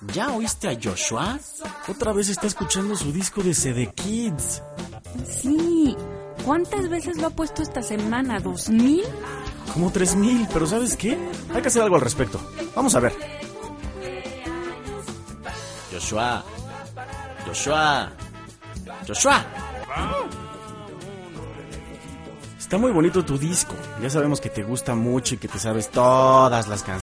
¿Ya oíste a Joshua? Otra vez está escuchando su disco de CD Kids. Sí. ¿Cuántas veces lo ha puesto esta semana? ¿2,000? Como 3,000, pero ¿sabes qué? Hay que hacer algo al respecto. Vamos a ver. Joshua. Joshua. Joshua. Está muy bonito tu disco. Ya sabemos que te gusta mucho y que te sabes todas las canciones.